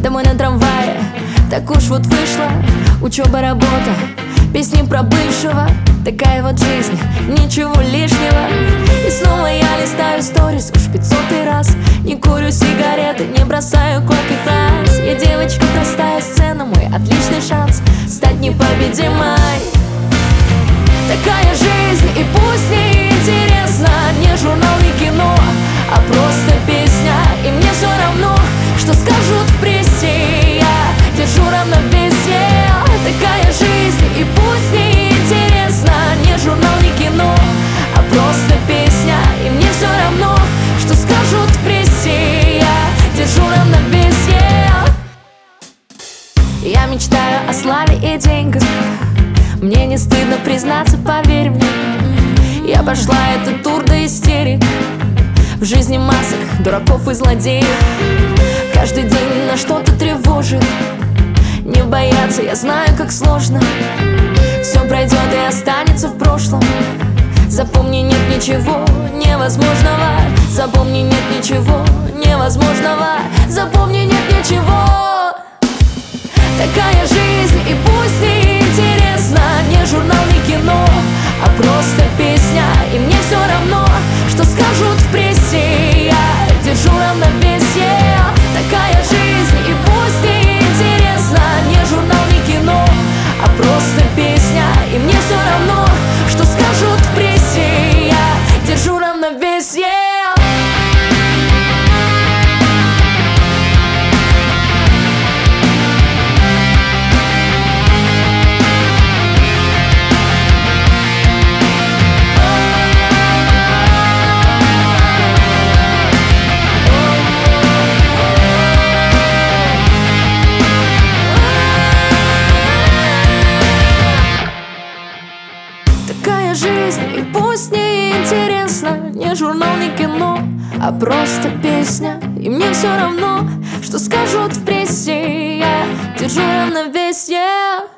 домой на трамвае. Так уж вот вышло, учеба, работа, песни про бывшего. Такая вот жизнь, ничего лишнего. И снова я листаю сторис уж 500-й раз. Не курю сигареты, не бросаю колких фраз. Я девочка простая, сцена мой отличный шанс стать непобедимой. Такая жизнь, и пусть не интересно, не журнал, не кино, а просто песня. И мне все равно, что скажут в прессе, я держу равновесие. Такая жизнь, и пусть не интересно, не журнал, не кино, а просто песня. И мне все равно, что скажут в прессе, я держу равновесие. Я мечтаю о славе и деньгах, мне не стыдно признаться, поверь мне. Я прошла этот тур до истерик, в жизни масок, дураков и злодеев. Каждый день на что-то тревожит. Не бояться, я знаю, как сложно. Все пройдет и останется в прошлом. Запомни, нет ничего невозможного. Запомни, нет ничего невозможного. Запомни, нет ничего. Такая жизнь, и пусть не интересно, не журнал, не кино, а просто песня. И мне все равно, что скажут в прессе, я держу равновесие. Такая жизнь, и пусть не интересно, не журнал, не кино, а просто песня. И мне все равно, что скажут в прессе, я держу равновесие. Жизнь, и пусть не интересно, не журнал, не кино, а просто песня. И мне все равно, что скажут в прессе, я держу равновесие.